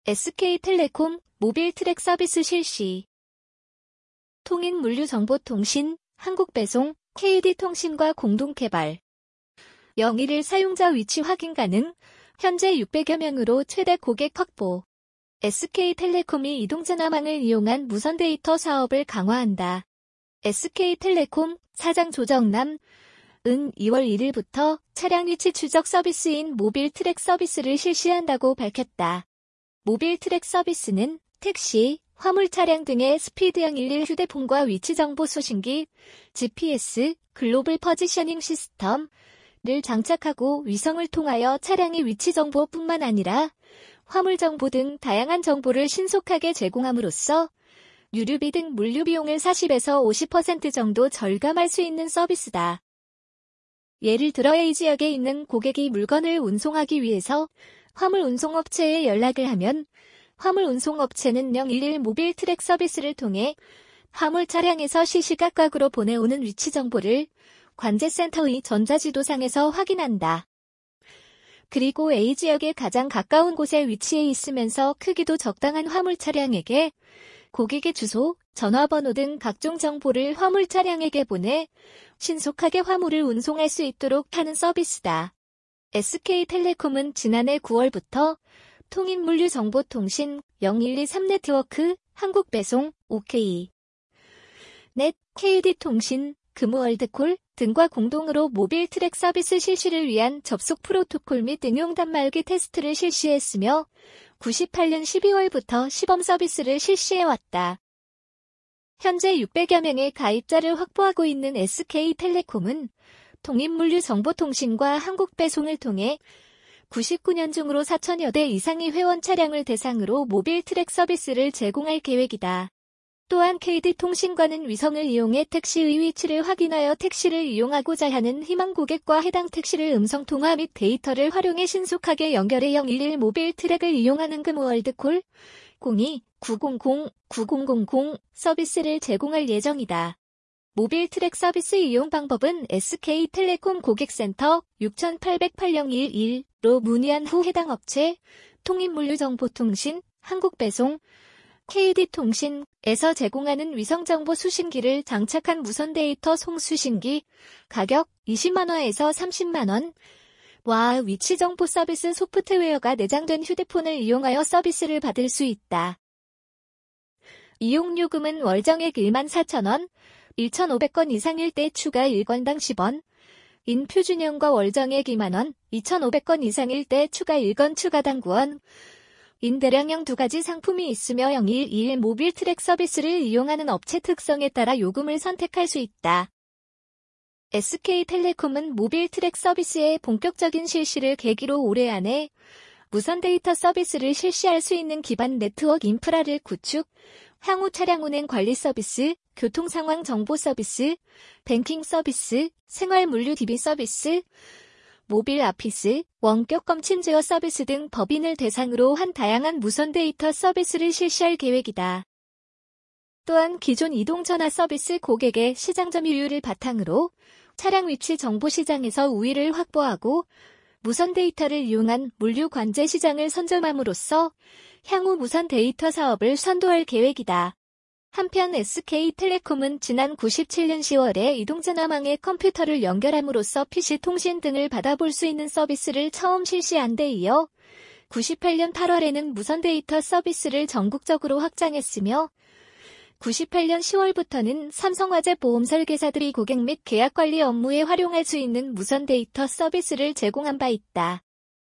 SK텔레콤 모빌 트랙 서비스 실시. 통인물류정보통신, 한국배송, KD통신과 공동개발. 01 사용자 위치 확인 가능, 현재 600여 명으로 최대 고객 확보. SK텔레콤이 이동전화망을 이용한 무선 데이터 사업을 강화한다. SK텔레콤 사장 조정남 은 2월 1일부터 차량 위치 추적 서비스인 모빌 트랙 서비스를 실시한다고 밝혔다. 모빌 트랙 서비스는 택시, 화물 차량 등의 스피드형 11 휴대폰과 위치 정보 수신기, GPS, 글로벌 포지셔닝 시스템을 장착하고 위성을 통하여 차량의 위치 정보뿐만 아니라 화물 정보 등 다양한 정보를 신속하게 제공함으로써 유류비 등 물류 비용을 40에서 50% 정도 절감할 수 있는 서비스다. 예를 들어 A지역에 있는 고객이 물건을 운송하기 위해서 화물 운송업체에 연락을 하면 화물 운송업체는 011 모빌 트랙 서비스를 통해 화물 차량에서 시시각각으로 보내오는 위치 정보를 관제센터의 전자지도상에서 확인한다. 그리고 A지역에 가장 가까운 곳에 위치해 있으면서 크기도 적당한 화물 차량에게 고객의 주소, 전화번호 등 각종 정보를 화물 차량에게 보내 신속하게 화물을 운송할 수 있도록 하는 서비스다. SK텔레콤은 지난해 9월부터 통인물류정보통신 0123 네트워크, 한국배송, OK 넷, KD통신, 금호월드콜 등과 공동으로 모빌 트랙 서비스 실시를 위한 접속 프로토콜 및 응용 단말기 테스트를 실시했으며 98년 12월부터 시범 서비스를 실시해왔다. 현재 600여 명의 가입자를 확보하고 있는 SK텔레콤은 통인물류정보통신과 한국배송을 통해 99년 중으로 4천여 대 이상의 회원 차량을 대상으로 모빌 트랙 서비스를 제공할 계획이다. 또한 KD통신과는 위성을 이용해 택시의 위치를 확인하여 택시를 이용하고자 하는 희망 고객과 해당 택시를 음성통화 및 데이터를 활용해 신속하게 연결해 011 모빌 트랙을 이용하는 금호월드콜 02-900-9000 서비스를 제공할 예정이다. 모빌 트랙 서비스 이용 방법은 SK텔레콤 고객센터 6808-0111로 문의한 후 해당 업체, 통인물류정보통신, 한국배송, KD통신에서 제공하는 위성정보 수신기를 장착한 무선 데이터 송수신기, 가격 20만원에서 30만원, 와 위치정보 서비스 소프트웨어가 내장된 휴대폰을 이용하여 서비스를 받을 수 있다. 이용요금은 월정액 14,000원, 1,500건 이상일 때 추가 1건당 10원, 인표준형과 월정액 2만원, 2,500건 이상일 때 추가 1건 추가당 9원, 인대량형 두 가지 상품이 있으며 0121 모빌 트랙 서비스를 이용하는 업체 특성에 따라 요금을 선택할 수 있다. SK텔레콤은 모빌 트랙 서비스의 본격적인 실시를 계기로 올해 안에 무선 데이터 서비스를 실시할 수 있는 기반 네트워크 인프라를 구축, 향후 차량 운행 관리 서비스, 교통 상황 정보 서비스, 뱅킹 서비스, 생활 물류 DB 서비스, 모빌 아피스, 원격 검침 제어 서비스 등 법인을 대상으로 한 다양한 무선 데이터 서비스를 실시할 계획이다. 또한 기존 이동전화 서비스 고객의 시장 점유율을 바탕으로 차량 위치 정보 시장에서 우위를 확보하고 무선 데이터를 이용한 물류 관제 시장을 선점함으로써 향후 무선 데이터 사업을 선도할 계획이다. 한편 SK텔레콤은 지난 97년 10월에 이동전화망에 컴퓨터를 연결함으로써 PC 통신 등을 받아볼 수 있는 서비스를 처음 실시한 데 이어 98년 8월에는 무선 데이터 서비스를 전국적으로 확장했으며 98년 10월부터는 삼성화재 보험 설계사들이 고객 및 계약 관리 업무에 활용할 수 있는 무선 데이터 서비스를 제공한 바 있다.